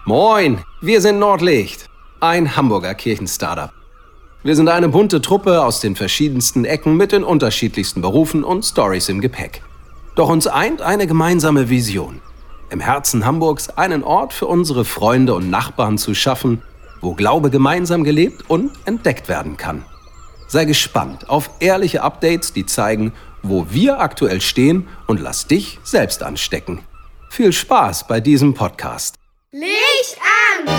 Moin, wir sind Nordlicht, ein Hamburger Kirchen-Startup. Wir sind eine bunte Truppe aus den verschiedensten Ecken mit den unterschiedlichsten Berufen und Storys im Gepäck. Doch uns eint eine gemeinsame Vision. Im Herzen Hamburgs einen Ort für unsere Freunde und Nachbarn zu schaffen, wo Glaube gemeinsam gelebt und entdeckt werden kann. Sei gespannt auf ehrliche Updates, die zeigen, wo wir aktuell stehen, und lass dich selbst anstecken. Viel Spaß bei diesem Podcast. Licht an!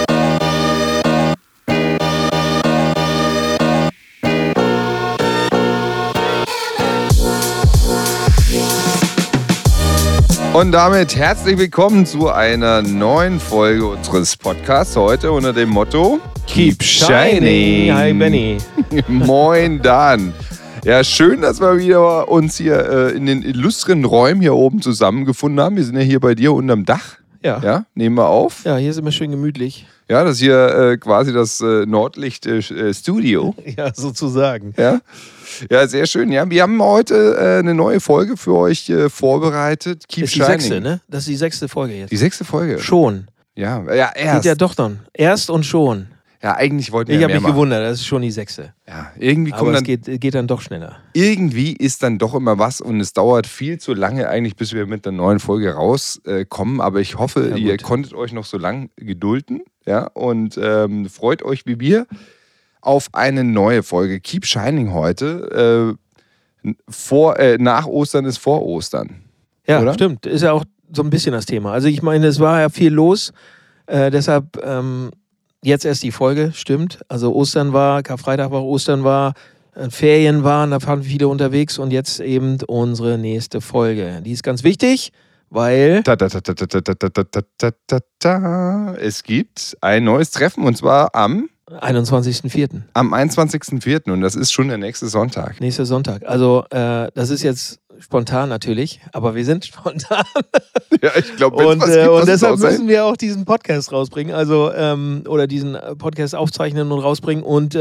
Und damit herzlich willkommen zu einer neuen Folge unseres Podcasts. Heute unter dem Motto Keep Shining. Hi Benny. Moin Dan. Ja, schön, dass wir wieder uns hier in den illustren Räumen hier oben zusammengefunden haben. Wir sind ja hier bei dir unterm Dach. Ja, nehmen wir auf. Ja, hier sind wir schön gemütlich. Ja, das ist hier quasi das Nordlicht-Studio. Ja, sozusagen. Ja, sehr schön. Ja, wir haben heute eine neue Folge für euch vorbereitet. Keep ist Shining. Die 6., ne? Das ist die 6. Folge jetzt. Die 6. Folge? Schon. Ja, erst. Geht ja doch dann. Erst und schon. Ja, eigentlich wollten wir Ich mehr habe mich machen. gewundert, das ist schon die 6. Ja, irgendwie Aber kommt es geht dann doch schneller. irgendwie ist dann doch immer was und es dauert viel zu lange eigentlich, bis wir mit einer neuen Folge rauskommen. Aber ich hoffe, ihr konntet euch noch so lange gedulden, ja, und freut euch wie wir auf eine neue Folge. Keep Shining heute. Nach Ostern ist vor Ostern. Ja, oder? Stimmt. Ist ja auch so ein bisschen das Thema. Also ich meine, es war ja viel los. Deshalb jetzt erst die Folge, stimmt. Also Ostern war, Karfreitag war, Ostern war, Ferien waren, da waren viele unterwegs und jetzt eben unsere nächste Folge. Die ist ganz wichtig, weil... Es gibt ein neues Treffen und zwar am 21.04. Am 21.04. und das ist schon der nächste Sonntag. Nächster Sonntag. Also das ist jetzt spontan natürlich, aber wir sind spontan. Ja, ich glaube, und deshalb müssen wir auch diesen Podcast rausbringen, also oder diesen Podcast aufzeichnen und rausbringen. Und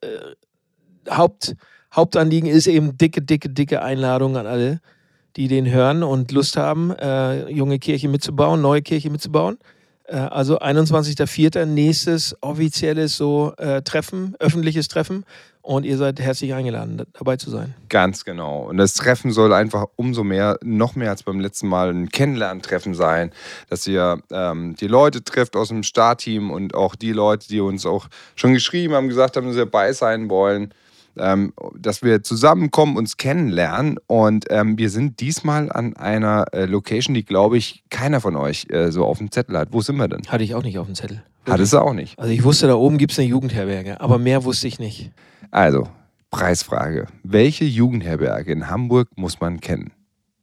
Hauptanliegen ist eben dicke Einladung an alle, die den hören und Lust haben, junge Kirche mitzubauen, neue Kirche mitzubauen. Also 21.04. nächstes offizielles Treffen, öffentliches Treffen. Und ihr seid herzlich eingeladen, dabei zu sein. Ganz genau. Und das Treffen soll einfach umso mehr, noch mehr als beim letzten Mal, ein Kennenlerntreffen sein, dass ihr die Leute trefft aus dem Startteam und auch die Leute, die uns auch schon geschrieben haben, gesagt haben, dass sie dabei sein wollen, dass wir zusammenkommen, uns kennenlernen. Und wir sind diesmal an einer Location, die, glaube ich, keiner von euch so auf dem Zettel hat. Wo sind wir denn? Hatte ich auch nicht auf dem Zettel. Hattest du auch nicht? Also ich wusste, da oben gibt es eine Jugendherberge, aber mehr wusste ich nicht. Also, Preisfrage. Welche Jugendherberge in Hamburg muss man kennen?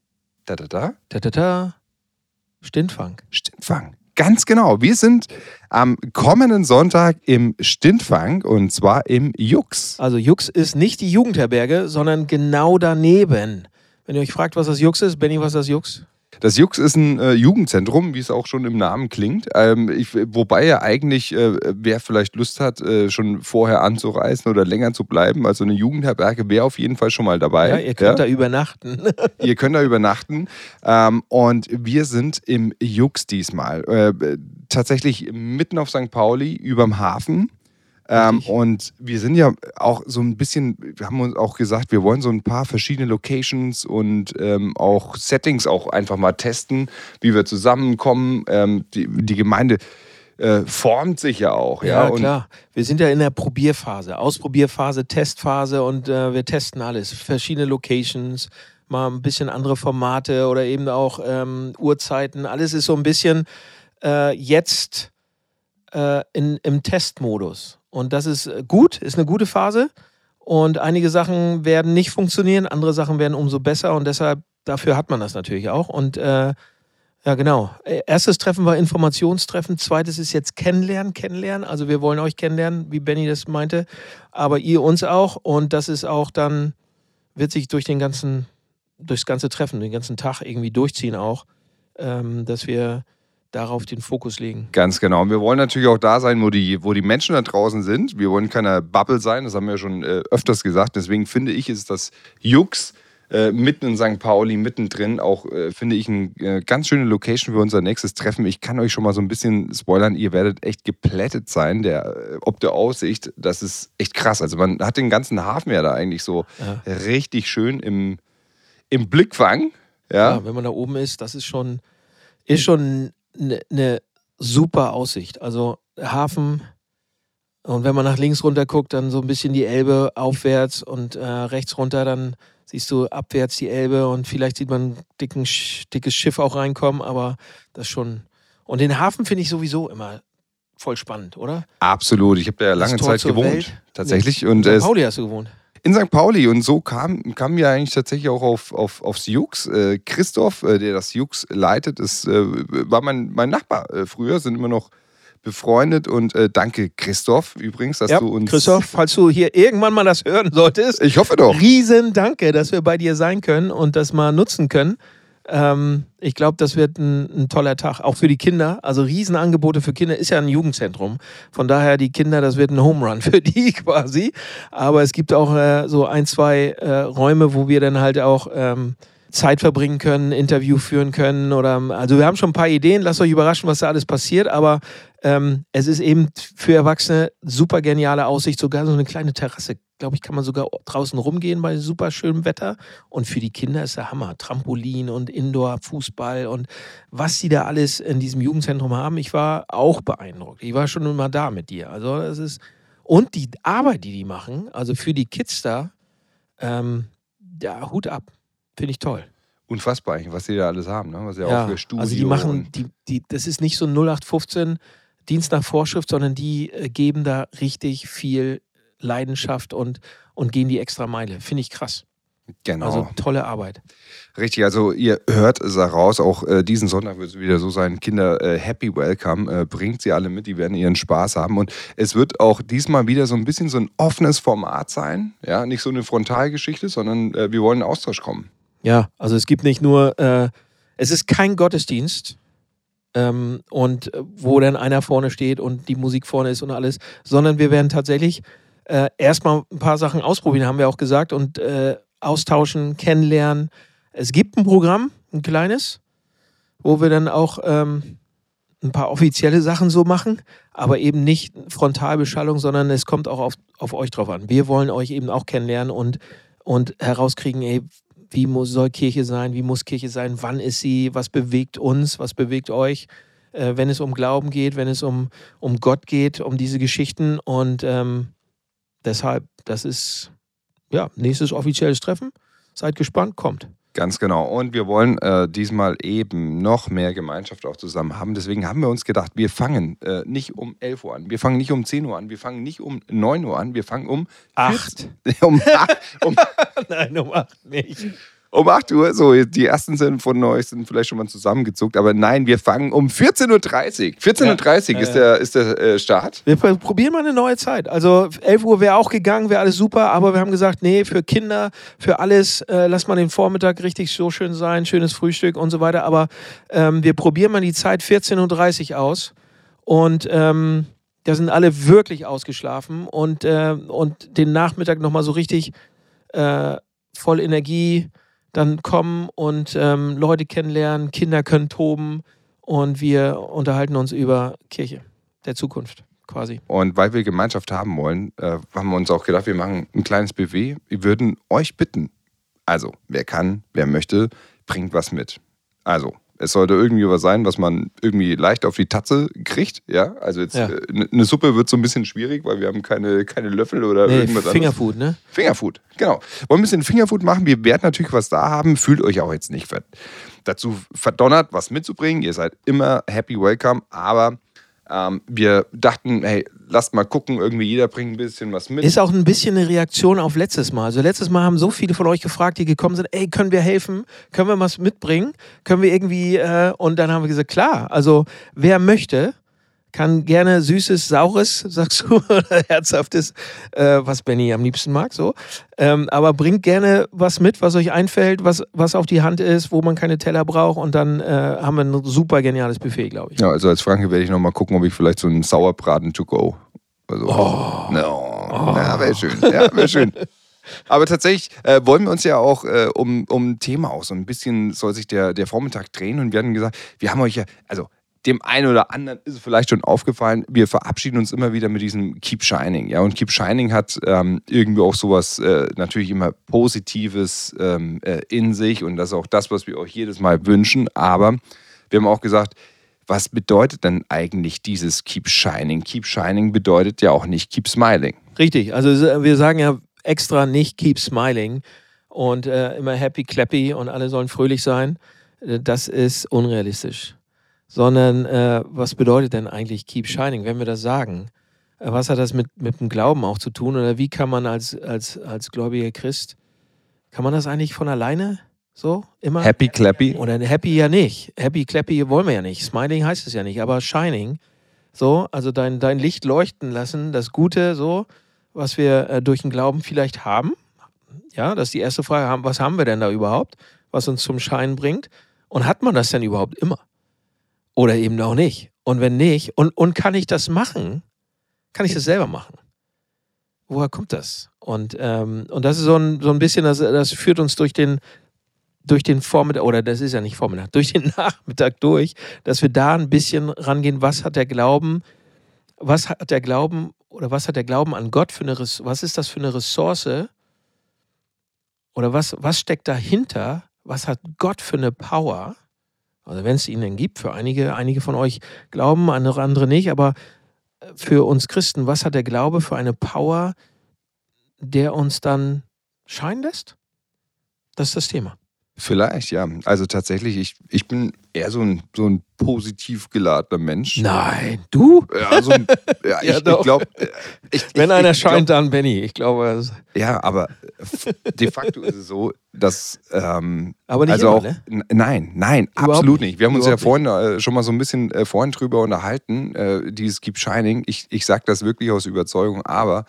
Stintfang. Stintfang. Ganz genau. Wir sind am kommenden Sonntag im Stintfang und zwar im Jux. Also Jux ist nicht die Jugendherberge, sondern genau daneben. Wenn ihr euch fragt, was das Jux ist, Benni, was ist das Jux? Das Jux ist ein Jugendzentrum, wie es auch schon im Namen klingt. Wobei ja eigentlich, wer vielleicht Lust hat, schon vorher anzureisen oder länger zu bleiben, also eine Jugendherberge wäre auf jeden Fall schon mal dabei. Ja, ihr könnt da übernachten. Ihr könnt da übernachten. Und wir sind im Jux diesmal. Tatsächlich mitten auf St. Pauli, überm Hafen. Und wir sind ja auch so ein bisschen, wir haben uns auch gesagt, wir wollen so ein paar verschiedene Locations und auch Settings auch einfach mal testen, wie wir zusammenkommen. Die Gemeinde formt sich ja auch. Ja, und klar. Wir sind ja in der Probierphase, Ausprobierphase, Testphase und wir testen alles. Verschiedene Locations, mal ein bisschen andere Formate oder eben auch Uhrzeiten. Alles ist so ein bisschen jetzt im Testmodus. Und das ist gut, ist eine gute Phase. Und einige Sachen werden nicht funktionieren, andere Sachen werden umso besser. Und deshalb, dafür hat man das natürlich auch. Und ja, genau. Erstes Treffen war Informationstreffen. Zweites ist jetzt Kennenlernen. Also wir wollen euch kennenlernen, wie Benni das meinte. Aber ihr uns auch. Und das ist auch dann, wird sich durchs ganze Treffen, den ganzen Tag irgendwie durchziehen auch, dass wir darauf den Fokus legen. Ganz genau. Und wir wollen natürlich auch da sein, wo die Menschen da draußen sind. Wir wollen keine Bubble sein, das haben wir ja schon öfters gesagt. Deswegen finde ich, ist das Jux mitten in St. Pauli, mittendrin. Auch, finde ich, eine ganz schöne Location für unser nächstes Treffen. Ich kann euch schon mal so ein bisschen spoilern, ihr werdet echt geplättet sein, ob der Aussicht. Das ist echt krass. Also man hat den ganzen Hafen ja da eigentlich so richtig schön im Blickfang. Ja, wenn man da oben ist, das ist schon eine super Aussicht. Also Hafen, und wenn man nach links runter guckt, dann so ein bisschen die Elbe aufwärts und rechts runter, dann siehst du abwärts die Elbe und vielleicht sieht man ein dickes Schiff auch reinkommen, aber das schon. Und den Hafen finde ich sowieso immer voll spannend, oder? Absolut. Ich habe da ja lange Zeit gewohnt, tatsächlich. In St. Pauli hast du gewohnt. In St. Pauli, und so kam wir eigentlich tatsächlich auch aufs Jux. Christoph, der das Jux leitet, war mein Nachbar früher, sind immer noch befreundet, und danke Christoph übrigens, dass du uns... Christoph, falls du hier irgendwann mal das hören solltest. Ich hoffe doch. Riesen Danke, dass wir bei dir sein können und das mal nutzen können. Ich glaube, das wird ein toller Tag, auch für die Kinder. Also Riesenangebote für Kinder, ist ja ein Jugendzentrum. Von daher, die Kinder, das wird ein Home Run für die quasi. Aber es gibt auch so 1, 2 Räume, wo wir dann halt auch Zeit verbringen können, Interview führen können. Also wir haben schon ein paar Ideen, lasst euch überraschen, was da alles passiert. Aber es ist eben für Erwachsene super geniale Aussicht, sogar so eine kleine Terrasse. Glaube ich, kann man sogar draußen rumgehen bei super schönem Wetter. Und für die Kinder ist der Hammer. Trampolin und Indoor-Fußball und was sie da alles in diesem Jugendzentrum haben. Ich war auch beeindruckt. Ich war schon immer da mit dir. Also das ist, und die Arbeit, die machen, also für die Kids da, Hut ab. Finde ich toll. Unfassbar eigentlich, was die da alles haben, ne? Was sie auch für Studio. Also die machen, das ist nicht so ein 0815 Dienst nach Vorschrift, sondern die geben da richtig viel Leidenschaft und gehen die extra Meile. Finde ich krass. Genau. Also tolle Arbeit. Richtig, also ihr hört es heraus, auch diesen Sonntag wird es wieder so sein, Kinder, happy welcome, bringt sie alle mit, die werden ihren Spaß haben, und es wird auch diesmal wieder so ein bisschen so ein offenes Format sein, ja, nicht so eine Frontalgeschichte, sondern wir wollen in Austausch kommen. Ja, also es gibt nicht nur, es ist kein Gottesdienst, und wo dann einer vorne steht und die Musik vorne ist und alles, sondern wir werden tatsächlich erstmal ein paar Sachen ausprobieren, haben wir auch gesagt, und austauschen, kennenlernen. Es gibt ein Programm, ein kleines, wo wir dann auch ein paar offizielle Sachen so machen, aber eben nicht Frontalbeschallung, sondern es kommt auch auf euch drauf an. Wir wollen euch eben auch kennenlernen und herauskriegen, ey, wie soll Kirche sein, wie muss Kirche sein, wann ist sie, was bewegt uns, was bewegt euch, wenn es um Glauben geht, wenn es um Gott geht, um diese Geschichten, und deshalb, das ist nächstes offizielles Treffen. Seid gespannt, kommt. Ganz genau. Und wir wollen diesmal eben noch mehr Gemeinschaft auch zusammen haben. Deswegen haben wir uns gedacht, wir fangen nicht um 11 Uhr an, wir fangen nicht um 10 Uhr an, wir fangen nicht um 9 Uhr an, wir fangen um 8. um 8. Nein, um 8 nicht. Um 8 Uhr, so, die ersten sind von euch sind vielleicht schon mal zusammengezuckt, aber nein, wir fangen um 14.30 Uhr. 14.30 Uhr ist der Start. Wir probieren mal eine neue Zeit. Also 11 Uhr wäre auch gegangen, wäre alles super, aber wir haben gesagt, nee, für Kinder, für alles, lass mal den Vormittag richtig so schön sein, schönes Frühstück und so weiter, aber wir probieren mal die Zeit 14.30 Uhr aus, und da sind alle wirklich ausgeschlafen, und den Nachmittag nochmal so richtig voll Energie dann kommen und Leute kennenlernen, Kinder können toben, und wir unterhalten uns über Kirche der Zukunft quasi. Und weil wir Gemeinschaft haben wollen, haben wir uns auch gedacht, wir machen ein kleines BW. Wir würden euch bitten, also wer kann, wer möchte, bringt was mit. Also es sollte irgendwie was sein, was man irgendwie leicht auf die Tatze kriegt. Ja, also jetzt eine Suppe wird so ein bisschen schwierig, weil wir haben keine Löffel oder irgendwas anderes. Fingerfood, ne? Fingerfood, genau. Wollen ein bisschen Fingerfood machen. Wir werden natürlich was da haben. Fühlt euch auch jetzt nicht dazu verdonnert, was mitzubringen. Ihr seid immer happy welcome, aber wir dachten, hey, lasst mal gucken, irgendwie jeder bringt ein bisschen was mit. Ist auch ein bisschen eine Reaktion auf letztes Mal. Also letztes Mal haben so viele von euch gefragt, die gekommen sind, ey, können wir helfen? Können wir was mitbringen? Können wir irgendwie, und dann haben wir gesagt, klar, also wer möchte, kann gerne Süßes, Saures, sagst du, oder Herzhaftes, was Benny am liebsten mag, so. Aber bringt gerne was mit, was euch einfällt, was auf die Hand ist, wo man keine Teller braucht, und dann haben wir ein super geniales Buffet, glaube ich. Ja, also als Franke werde ich nochmal gucken, ob ich vielleicht so einen Sauerbraten to go. Also, ja, wäre schön. Ja, wäre schön. Aber tatsächlich wollen wir uns ja auch um ein Thema auch so ein bisschen, soll sich der Vormittag drehen. Und wir hatten gesagt, wir haben euch ja, also dem einen oder anderen ist es vielleicht schon aufgefallen, wir verabschieden uns immer wieder mit diesem Keep Shining. Ja? Und Keep Shining hat irgendwie auch sowas natürlich immer Positives in sich. Und das ist auch das, was wir euch jedes Mal wünschen. Aber wir haben auch gesagt, was bedeutet denn eigentlich dieses Keep Shining? Keep Shining bedeutet ja auch nicht Keep Smiling. Richtig, also wir sagen ja extra nicht Keep Smiling und immer happy, clappy und alle sollen fröhlich sein. Das ist unrealistisch. Sondern was bedeutet denn eigentlich Keep Shining, wenn wir das sagen? Was hat das mit dem Glauben auch zu tun? Oder wie kann man als gläubiger Christ, kann man das eigentlich von alleine so immer? Happy, clappy? Oder happy ja nicht. Happy, clappy wollen wir ja nicht. Smiling heißt es ja nicht, aber Shining, so, also dein Licht leuchten lassen, das Gute, so, was wir durch den Glauben vielleicht haben. Ja, das ist die erste Frage. Was haben wir denn da überhaupt, was uns zum Schein bringt? Und hat man das denn überhaupt immer? Oder eben auch nicht. Und wenn nicht, und kann ich das machen? Kann ich das selber machen? Woher kommt das? Und das ist so ein bisschen, das führt uns durch den Vormittag, oder das ist ja nicht Vormittag, durch den Nachmittag durch, dass wir da ein bisschen rangehen, was hat der Glauben an Gott für was ist das für eine Ressource? Oder was steckt dahinter? Was hat Gott für eine Power? Also wenn es ihn denn gibt, für einige von euch glauben, andere nicht, aber für uns Christen, was hat der Glaube für eine Power, der uns dann scheinen lässt? Das ist das Thema. Vielleicht, ja. Also tatsächlich, ich bin eher so ein positiv geladener Mensch. Nein, du? Ja, ich glaube. Wenn einer scheint, dann Benny. Ich glaube. Ja, aber de facto ist es so, dass. Aber nicht also immer, auch, ne? Nein, absolut nicht. Wir haben uns ja vorhin schon mal so ein bisschen vorhin drüber unterhalten, dieses Keep Shining. Ich sage das wirklich aus Überzeugung, aber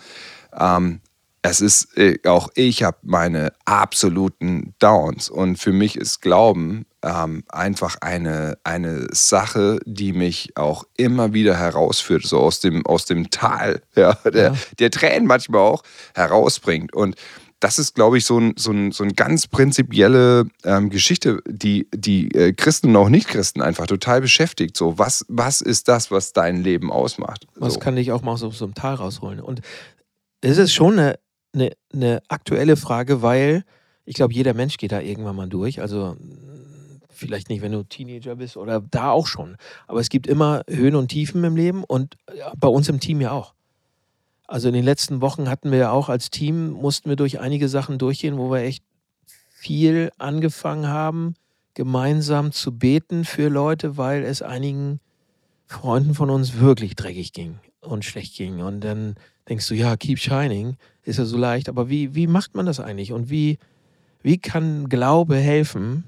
es ist auch, ich habe meine absoluten Downs und für mich ist Glauben einfach eine Sache, die mich auch immer wieder herausführt, so aus dem Tal, ja, der Tränen manchmal auch herausbringt. Und das ist, glaube ich, so eine ganz prinzipielle Geschichte, die Christen und auch Nicht-Christen einfach total beschäftigt. So, was ist das, was dein Leben ausmacht? Was kann dich auch mal so einem Tal rausholen? Und es ist schon eine aktuelle Frage, weil ich glaube, jeder Mensch geht da irgendwann mal durch. Also vielleicht nicht, wenn du Teenager bist oder da auch schon. Aber es gibt immer Höhen und Tiefen im Leben und bei uns im Team ja auch. Also in den letzten Wochen hatten wir ja auch als Team, mussten wir durch einige Sachen durchgehen, wo wir echt viel angefangen haben, gemeinsam zu beten für Leute, weil es einigen Freunden von uns wirklich dreckig ging und schlecht ging. Und dann denkst du, ja, keep shining, ist ja so leicht. Aber wie macht man das eigentlich? Und wie kann Glaube helfen,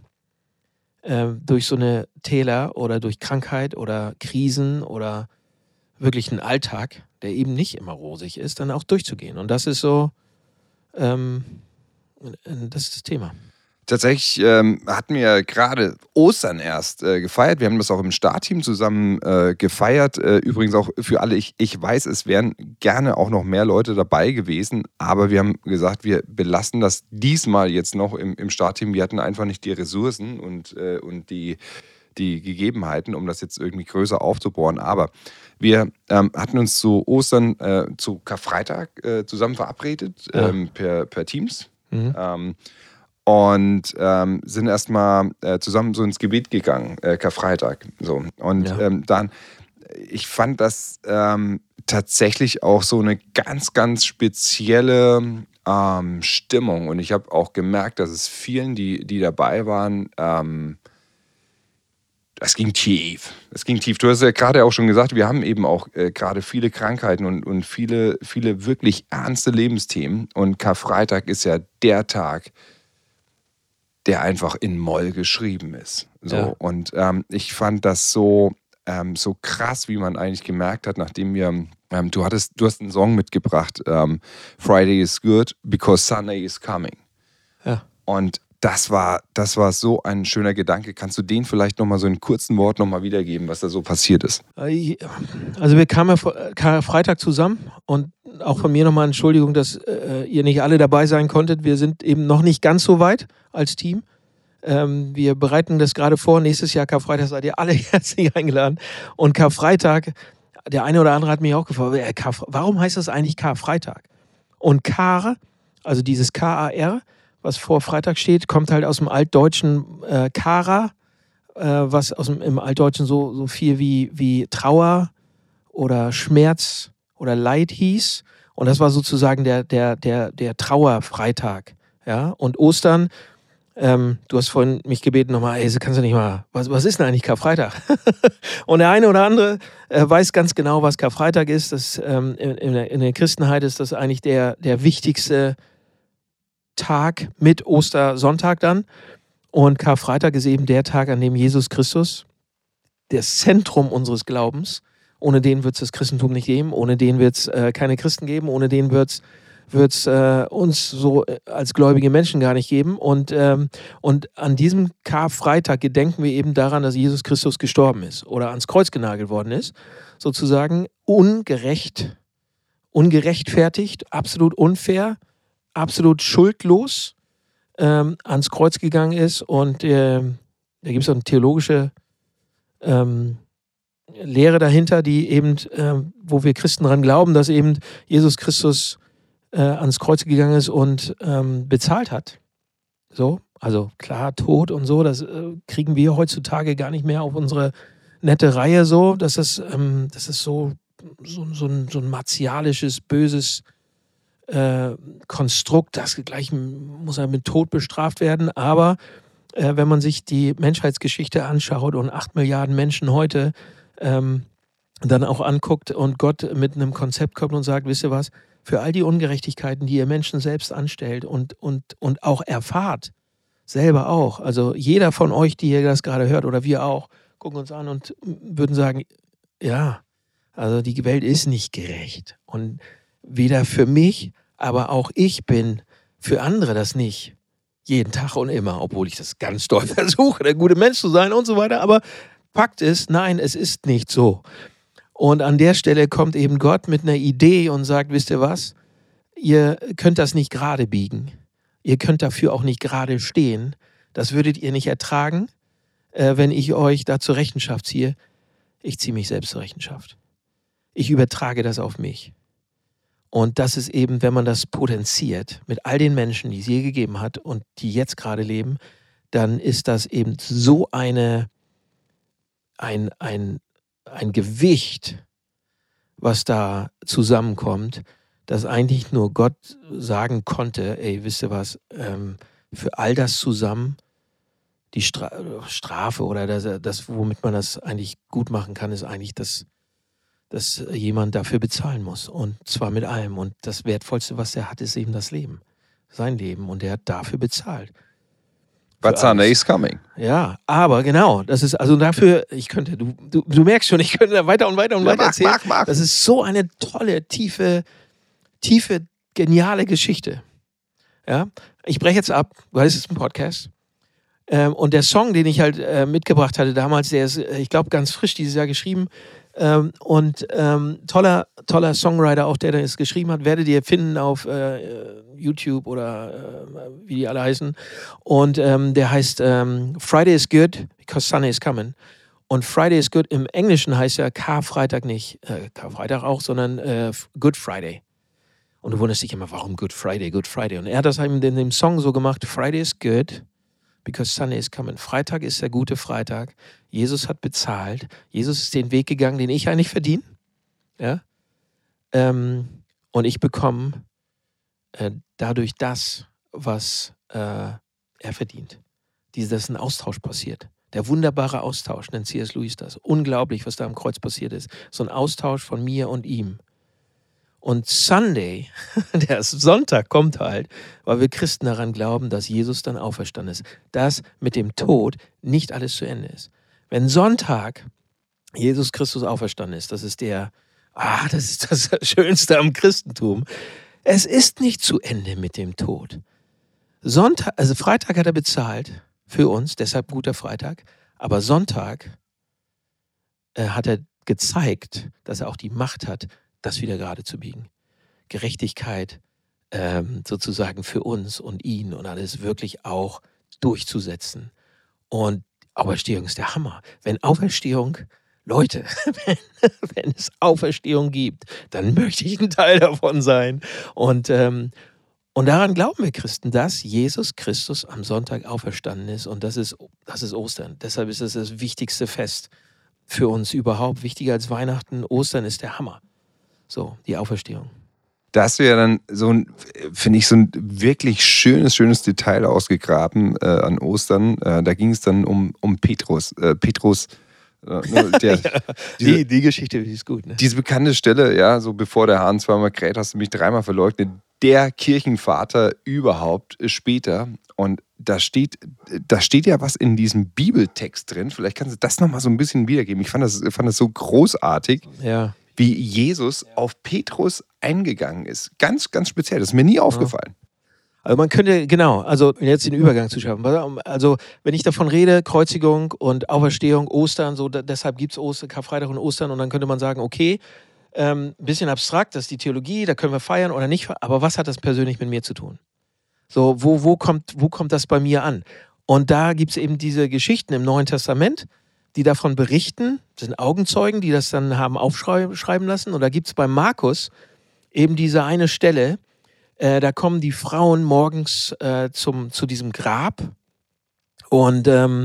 durch so eine Täler oder durch Krankheit oder Krisen oder wirklich einen Alltag, der eben nicht immer rosig ist, dann auch durchzugehen? Und das ist so, das ist das Thema. Tatsächlich hatten wir gerade Ostern erst gefeiert. Wir haben das auch im Startteam zusammen gefeiert. Übrigens auch für alle. Ich weiß, es wären gerne auch noch mehr Leute dabei gewesen. Aber wir haben gesagt, wir belassen das diesmal jetzt noch im Startteam. Wir hatten einfach nicht die Ressourcen und die Gegebenheiten, um das jetzt irgendwie größer aufzubauen. Aber wir hatten uns zu Ostern, zu Karfreitag zusammen verabredet, per Teams. Mhm. Und sind erstmal zusammen so ins Gebet gegangen, Karfreitag. So. Und dann, ich fand das tatsächlich auch so eine ganz, ganz spezielle Stimmung. Und ich habe auch gemerkt, dass es vielen, die dabei waren, es ging tief. Es ging tief. Du hast ja gerade auch schon gesagt, wir haben eben auch gerade viele Krankheiten und viele, viele wirklich ernste Lebensthemen. Und Karfreitag ist ja der Tag, der einfach in Moll geschrieben ist. So. Ja. Und ich fand das so krass, wie man eigentlich gemerkt hat, nachdem wir, du hast einen Song mitgebracht, Friday is good because Sunday is coming. Ja. Und das war so ein schöner Gedanke. Kannst du den vielleicht nochmal so in kurzen Worten nochmal wiedergeben, was da so passiert ist? Also wir kamen ja Freitag zusammen und auch von mir nochmal Entschuldigung, dass ihr nicht alle dabei sein konntet. Wir sind eben noch nicht ganz so weit als Team. Wir bereiten das gerade vor. Nächstes Jahr Karfreitag seid ihr alle herzlich eingeladen. Und Karfreitag, der eine oder andere hat mich auch gefragt, warum heißt das eigentlich Karfreitag? Und Kar, also dieses K-A-R, was vor Freitag steht, kommt halt aus dem Altdeutschen Kara, was im Altdeutschen so viel wie Trauer oder Schmerz oder Leid hieß. Und das war sozusagen der Trauerfreitag. Ja? Und Ostern, du hast vorhin mich gebeten nochmal, kannst du nicht mal, was ist denn eigentlich Karfreitag? Und der eine oder andere weiß ganz genau, was Karfreitag ist. Das, in der Christenheit ist das eigentlich der wichtigste Tag mit Ostersonntag dann. Und Karfreitag ist eben der Tag, an dem Jesus Christus, das Zentrum unseres Glaubens, ohne den wird es das Christentum nicht geben, ohne den wird es keine Christen geben, ohne den wird es uns so als gläubige Menschen gar nicht geben. Und an diesem Karfreitag gedenken wir eben daran, dass Jesus Christus gestorben ist oder ans Kreuz genagelt worden ist. Sozusagen ungerechtfertigt, absolut unfair, absolut schuldlos ans Kreuz gegangen ist. Und da gibt es auch eine theologische Lehre dahinter, die eben, wo wir Christen daran glauben, dass eben Jesus Christus ans Kreuz gegangen ist und bezahlt hat. So, also klar, Tod und so, das kriegen wir heutzutage gar nicht mehr auf unsere nette Reihe so. Das ist so ein martialisches, böses Konstrukt, das gleich muss er mit Tod bestraft werden. Aber wenn man sich die Menschheitsgeschichte anschaut und 8 Milliarden Menschen heute dann auch anguckt und Gott mit einem Konzept kommt und sagt, wisst ihr was, für all die Ungerechtigkeiten, die ihr Menschen selbst anstellt und auch erfahrt, selber auch, also jeder von euch, die ihr das gerade hört oder wir auch, gucken uns an und würden sagen, ja, also die Welt ist nicht gerecht und weder für mich, aber auch ich bin für andere das nicht. Jeden Tag und immer, obwohl ich das ganz doll versuche, der gute Mensch zu sein und so weiter, aber Fakt ist, nein, es ist nicht so. Und an der Stelle kommt eben Gott mit einer Idee und sagt, wisst ihr was, ihr könnt das nicht gerade biegen. Ihr könnt dafür auch nicht gerade stehen. Das würdet ihr nicht ertragen, wenn ich euch da zur Rechenschaft ziehe. Ich ziehe mich selbst zur Rechenschaft. Ich übertrage das auf mich. Und das ist eben, wenn man das potenziert mit all den Menschen, die es je gegeben hat und die jetzt gerade leben, dann ist das eben so ein Gewicht, was da zusammenkommt, dass eigentlich nur Gott sagen konnte, ey, wisst ihr was, für all das zusammen, die Strafe oder das, womit man das eigentlich gut machen kann, ist eigentlich, dass jemand dafür bezahlen muss. Und zwar mit allem. Und das Wertvollste, was er hat, ist eben das Leben. Sein Leben. Und er hat dafür bezahlt. But Sunday is coming. Ja, aber genau, das ist also dafür, du merkst schon, ich könnte da weiter und weiter erzählen. Mach. Das ist so eine tolle, tiefe, geniale Geschichte. Ja, ich breche jetzt ab, weil es ist ein Podcast. Und der Song, den ich halt mitgebracht hatte damals, der ist, ich glaube, ganz frisch dieses Jahr geschrieben. Toller Songwriter auch, der das geschrieben hat, werdet ihr finden auf YouTube oder wie die alle heißen. Und der heißt Friday is good because Sunday is coming. Und Friday is good im Englischen heißt ja Karfreitag nicht, Karfreitag auch, sondern Good Friday. Und du wunderst dich immer, warum Good Friday? Und er hat das eben in dem Song so gemacht, Friday is good because Sunday is coming. Freitag ist der gute Freitag. Jesus hat bezahlt. Jesus ist den Weg gegangen, den ich eigentlich verdiene. Ja? Und ich bekomme dadurch das, was er verdient. Dass ein Austausch passiert. Der wunderbare Austausch, nennt C.S. Lewis das. Unglaublich, was da am Kreuz passiert ist. So ein Austausch von mir und ihm. Und Sunday, der Sonntag, kommt halt, weil wir Christen daran glauben, dass Jesus dann auferstanden ist. Dass mit dem Tod nicht alles zu Ende ist. Wenn Sonntag Jesus Christus auferstanden ist, das ist das ist das Schönste am Christentum. Es ist nicht zu Ende mit dem Tod. Freitag hat er bezahlt für uns, deshalb guter Freitag. Aber Sonntag hat er gezeigt, dass er auch die Macht hat, das wieder gerade zu biegen. Gerechtigkeit sozusagen für uns und ihn und alles wirklich auch durchzusetzen. Und Auferstehung ist der Hammer. Wenn Auferstehung, Leute, wenn es Auferstehung gibt, dann möchte ich ein Teil davon sein. Und daran glauben wir Christen, dass Jesus Christus am Sonntag auferstanden ist. Und das ist Ostern. Deshalb ist es das wichtigste Fest für uns überhaupt. Wichtiger als Weihnachten. Ostern ist der Hammer. So, die Auferstehung. Da hast du ja dann finde ich, so ein wirklich schönes Detail ausgegraben an Ostern. Da ging es dann um Petrus. Petrus, die Geschichte die ist gut. Ne? Diese bekannte Stelle, ja, so bevor der Hahn zweimal kräht, hast du mich dreimal verleugnet. Der Kirchenvater überhaupt später. Und da steht ja was in diesem Bibeltext drin. Vielleicht kannst du das nochmal so ein bisschen wiedergeben. Ich fand das so großartig. Ja. Wie Jesus auf Petrus eingegangen ist. Ganz, ganz speziell. Das ist mir nie aufgefallen. Also man könnte, genau, also jetzt den Übergang zu schaffen. Also wenn ich davon rede, Kreuzigung und Auferstehung, Ostern, so deshalb gibt es Karfreitag und Ostern und dann könnte man sagen, okay, ein bisschen abstrakt, das ist die Theologie, da können wir feiern oder nicht, aber was hat das persönlich mit mir zu tun? So, wo kommt das bei mir an? Und da gibt es eben diese Geschichten im Neuen Testament, die davon berichten, das sind Augenzeugen, die das dann haben aufschreiben lassen. Und da gibt es bei Markus eben diese eine Stelle, da kommen die Frauen morgens zu diesem Grab und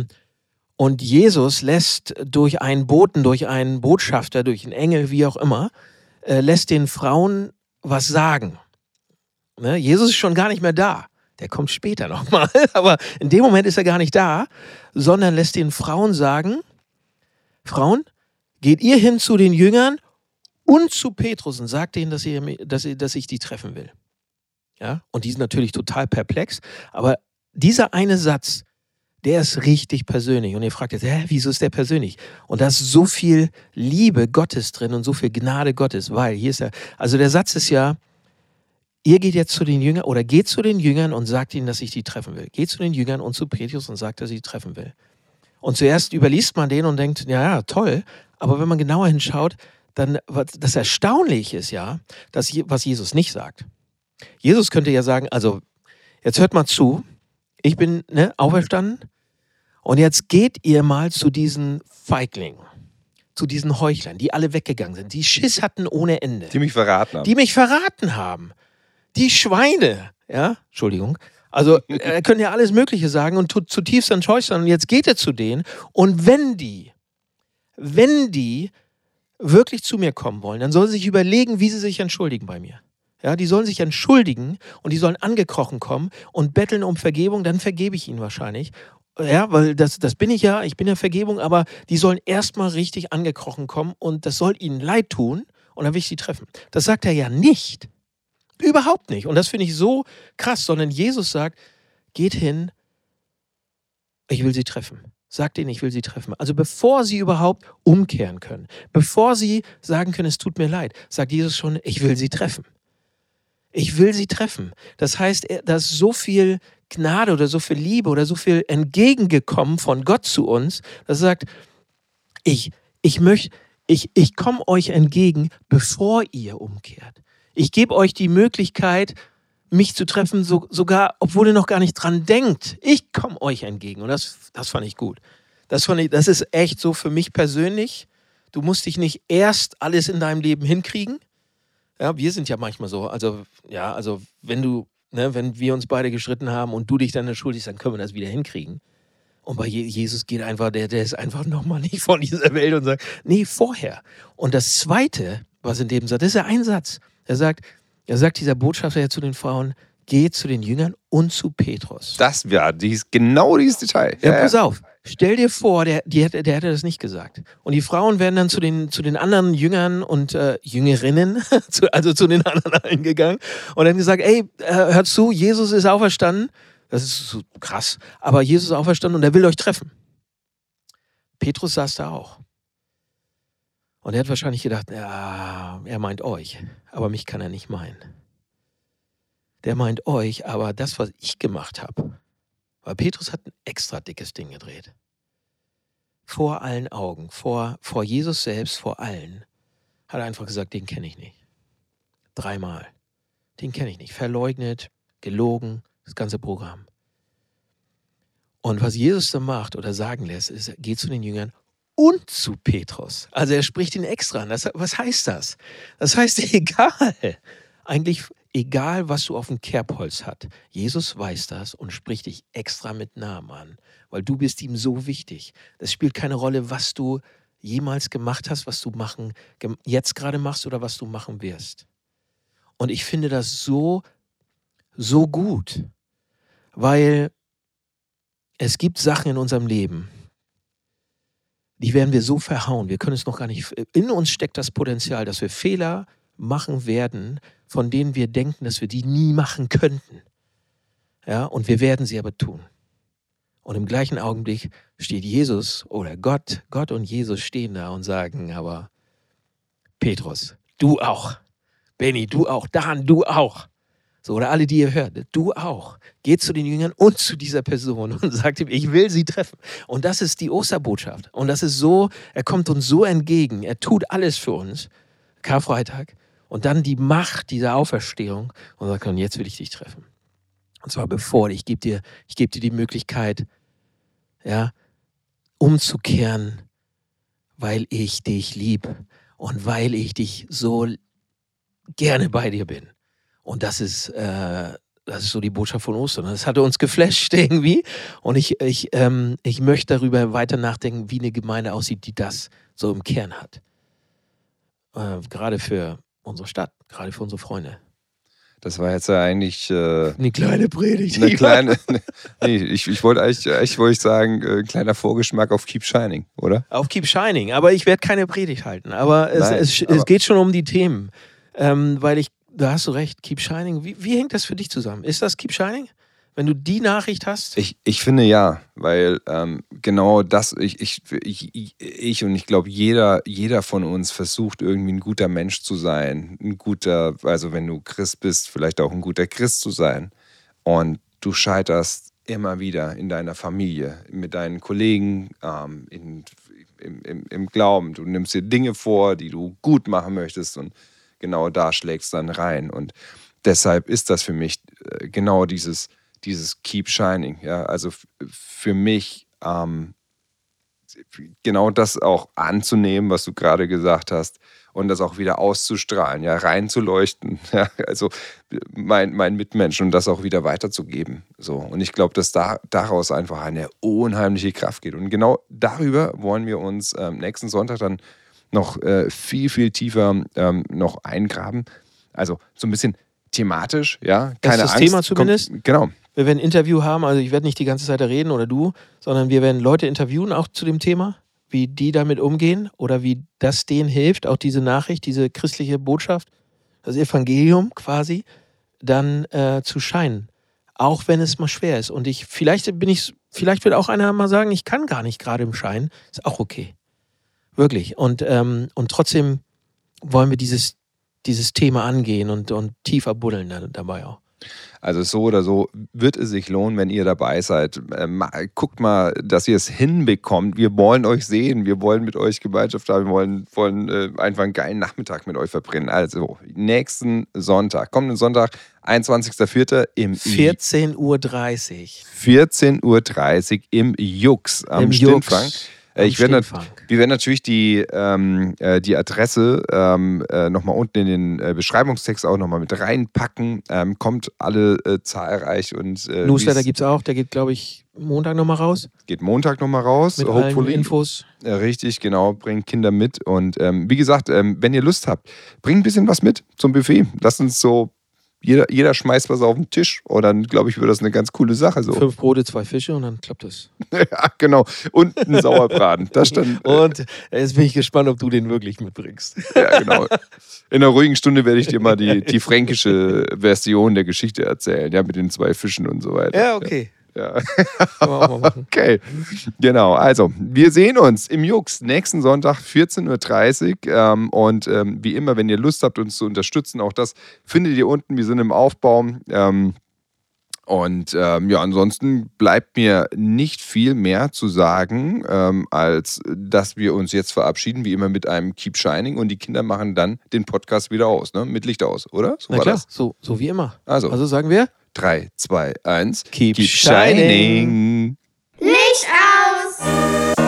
Jesus lässt durch einen Boten, durch einen Botschafter, durch einen Engel, wie auch immer, lässt den Frauen was sagen. Ne? Jesus ist schon gar nicht mehr da. Der kommt später nochmal, aber in dem Moment ist er gar nicht da, sondern lässt den Frauen sagen, Frauen, geht ihr hin zu den Jüngern und zu Petrus und sagt denen, dass ich die treffen will. Ja? Und die sind natürlich total perplex, aber dieser eine Satz, der ist richtig persönlich. Und ihr fragt jetzt, wieso ist der persönlich? Und da ist so viel Liebe Gottes drin und so viel Gnade Gottes, weil hier ist also der Satz ist ja, ihr geht jetzt zu den Jüngern oder geht zu den Jüngern und sagt ihnen, dass ich die treffen will. Geht zu den Jüngern und zu Petrus und sagt, dass ich die treffen will. Und zuerst überliest man den und denkt, ja, toll. Aber wenn man genauer hinschaut, dann, das Erstaunliche ist ja, was Jesus nicht sagt. Jesus könnte ja sagen, also, jetzt hört mal zu, ich bin auferstanden und jetzt geht ihr mal zu diesen Feiglingen, zu diesen Heuchlern, die alle weggegangen sind, die Schiss hatten ohne Ende. Die mich verraten haben. Die mich verraten haben. Die Schweine, ja, Entschuldigung. Also er könnte ja alles Mögliche sagen und zutiefst enttäuscht sein. Und jetzt geht er zu denen und wenn die wirklich zu mir kommen wollen, dann sollen sie sich überlegen, wie sie sich entschuldigen bei mir. Ja, die sollen sich entschuldigen und die sollen angekrochen kommen und betteln um Vergebung, dann vergebe ich ihnen wahrscheinlich. Ja, weil das bin ich ja Vergebung, aber die sollen erstmal richtig angekrochen kommen und das soll ihnen leid tun und dann will ich sie treffen. Das sagt er ja nicht. Überhaupt nicht. Und das finde ich so krass, sondern Jesus sagt, geht hin, ich will sie treffen. Sagt ihnen, ich will sie treffen. Also bevor sie überhaupt umkehren können, bevor sie sagen können, es tut mir leid, sagt Jesus schon, ich will sie treffen. Ich will sie treffen. Das heißt, da ist so viel Gnade oder so viel Liebe oder so viel entgegengekommen von Gott zu uns, dass er sagt, ich komme euch entgegen, bevor ihr umkehrt. Ich gebe euch die Möglichkeit, mich zu treffen, sogar, obwohl ihr noch gar nicht dran denkt. Ich komme euch entgegen. Und das fand ich gut. Das ist echt so für mich persönlich. Du musst dich nicht erst alles in deinem Leben hinkriegen. Ja, wir sind ja manchmal so. Also wenn wir uns beide gestritten haben und du dich dann entschuldigst, dann können wir das wieder hinkriegen. Und bei Jesus geht einfach, der ist einfach nochmal nicht von dieser Welt und sagt, nee, vorher. Und das Zweite, was in dem Satz, das ist ja ein Satz. Er sagt dieser Botschafter ja zu den Frauen, geht zu den Jüngern und zu Petrus. Genau dieses Detail. Ja, pass auf, stell dir vor, der hätte das nicht gesagt. Und die Frauen wären dann zu den anderen Jüngern und Jüngerinnen, also zu den anderen allen gegangen und dann gesagt, ey, hör zu, Jesus ist auferstanden. Das ist so krass, aber Jesus ist auferstanden und er will euch treffen. Petrus saß da auch. Und er hat wahrscheinlich gedacht, ja, er meint euch, aber mich kann er nicht meinen. Der meint euch, aber das, was ich gemacht habe, weil Petrus hat ein extra dickes Ding gedreht. Vor allen Augen, vor Jesus selbst, vor allen, hat er einfach gesagt, den kenne ich nicht. 3-mal. Den kenne ich nicht. Verleugnet, gelogen, das ganze Programm. Und was Jesus da macht oder sagen lässt, ist, er geht zu den Jüngern und zu Petrus. Also er spricht ihn extra an. Was heißt das? Das heißt, eigentlich egal, was du auf dem Kerbholz hast. Jesus weiß das und spricht dich extra mit Namen an, weil du bist ihm so wichtig. Es spielt keine Rolle, was du jemals gemacht hast, was du jetzt gerade machst oder was du machen wirst. Und ich finde das so gut, weil es gibt Sachen in unserem Leben, die werden wir so verhauen, wir können es noch gar nicht. In uns steckt das Potenzial, dass wir Fehler machen werden, von denen wir denken, dass wir die nie machen könnten. Ja, und wir werden sie aber tun. Und im gleichen Augenblick steht Jesus oder Gott und Jesus stehen da und sagen, aber Petrus, du auch. Benny, du auch. Dan, du auch. So, oder alle, die ihr hört, du auch. Geht zu den Jüngern und zu dieser Person und sagt ihm, ich will sie treffen. Und das ist die Osterbotschaft. Und das ist so, er kommt uns so entgegen. Er tut alles für uns. Karfreitag. Und dann die Macht dieser Auferstehung. Und sagt, und jetzt will ich dich treffen. Und zwar ich gebe dir die Möglichkeit, ja, umzukehren, weil ich dich lieb und weil ich dich so gerne bei dir bin. Und das ist so die Botschaft von Ostern. Das hatte uns geflasht irgendwie. Und ich möchte darüber weiter nachdenken, wie eine Gemeinde aussieht, die das so im Kern hat. Gerade für unsere Stadt, gerade für unsere Freunde. Das war jetzt ja eigentlich eine kleine Predigt. Ich wollte sagen, kleiner Vorgeschmack auf Keep Shining, oder? Auf Keep Shining, aber ich werde keine Predigt halten. Aber es geht schon um die Themen. Weil da hast du recht, Keep Shining. Wie hängt das für dich zusammen? Ist das Keep Shining? Wenn du die Nachricht hast? Ich finde ja, weil genau das, ich und ich glaube, jeder von uns versucht irgendwie ein guter Mensch zu sein. Also wenn du Christ bist, vielleicht auch ein guter Christ zu sein. Und du scheiterst immer wieder in deiner Familie, mit deinen Kollegen, im Glauben. Du nimmst dir Dinge vor, die du gut machen möchtest und genau da schlägst dann rein. Und deshalb ist das für mich genau dieses Keep Shining. Ja? Also für mich genau das auch anzunehmen, was du gerade gesagt hast, und das auch wieder auszustrahlen, ja, reinzuleuchten, ja, also mein Mitmenschen und das auch wieder weiterzugeben. So. Und ich glaube, dass daraus einfach eine unheimliche Kraft geht. Und genau darüber wollen wir uns nächsten Sonntag dann noch viel, viel tiefer noch eingraben. Also so ein bisschen thematisch, ja. Keine das Angst. Thema zumindest? Genau. Wir werden ein Interview haben, also ich werde nicht die ganze Zeit da reden oder du, sondern wir werden Leute interviewen auch zu dem Thema, wie die damit umgehen oder wie das denen hilft, auch diese Nachricht, diese christliche Botschaft, das Evangelium quasi, dann zu scheinen. Auch wenn es mal schwer ist. Und vielleicht wird auch einer mal sagen, ich kann gar nicht gerade im Schein. Ist auch okay. Wirklich. Und trotzdem wollen wir dieses Thema angehen und tiefer buddeln dabei auch. Also so oder so wird es sich lohnen, wenn ihr dabei seid. Guckt mal, dass ihr es hinbekommt. Wir wollen euch sehen, wir wollen mit euch Gemeinschaft haben, wir wollen einfach einen geilen Nachmittag mit euch verbringen. Also nächsten Sonntag, kommenden Sonntag, 21.04. im 14:30 Uhr. 14:30 Uhr im Jux am Stillfang. Wir werden natürlich die Adresse nochmal unten in den Beschreibungstext auch nochmal mit reinpacken. Kommt alle zahlreich. Und Newsletter gibt es auch, der geht, glaube ich, Montag nochmal raus. Geht Montag nochmal raus. Mit allen Infos. Richtig, genau. Bringt Kinder mit. Und wie gesagt, wenn ihr Lust habt, bringt ein bisschen was mit zum Buffet. Lasst uns so, jeder schmeißt was auf den Tisch. Und dann, glaube ich, wird das eine ganz coole Sache. So. 5 Brote, 2 Fische und dann klappt das. Ja, genau. Und ein Sauerbraten. Das stand, und jetzt bin ich gespannt, ob du den wirklich mitbringst. Ja, genau. In einer ruhigen Stunde werde ich dir mal die fränkische Version der Geschichte erzählen. Ja, mit den 2 Fischen und so weiter. Ja, okay. Ja. Können wir auch mal machen. Okay, genau. Also, wir sehen uns im Jux nächsten Sonntag, 14:30 Uhr. Und wie immer, wenn ihr Lust habt, uns zu unterstützen, auch das findet ihr unten. Wir sind im Aufbau. Und ansonsten bleibt mir nicht viel mehr zu sagen, als dass wir uns jetzt verabschieden, wie immer mit einem Keep Shining und die Kinder machen dann den Podcast wieder aus, ne? Mit Licht aus, oder? So Na war klar, das. so wie immer. Also sagen wir 3, 2, 1. Keep Shining. Licht aus!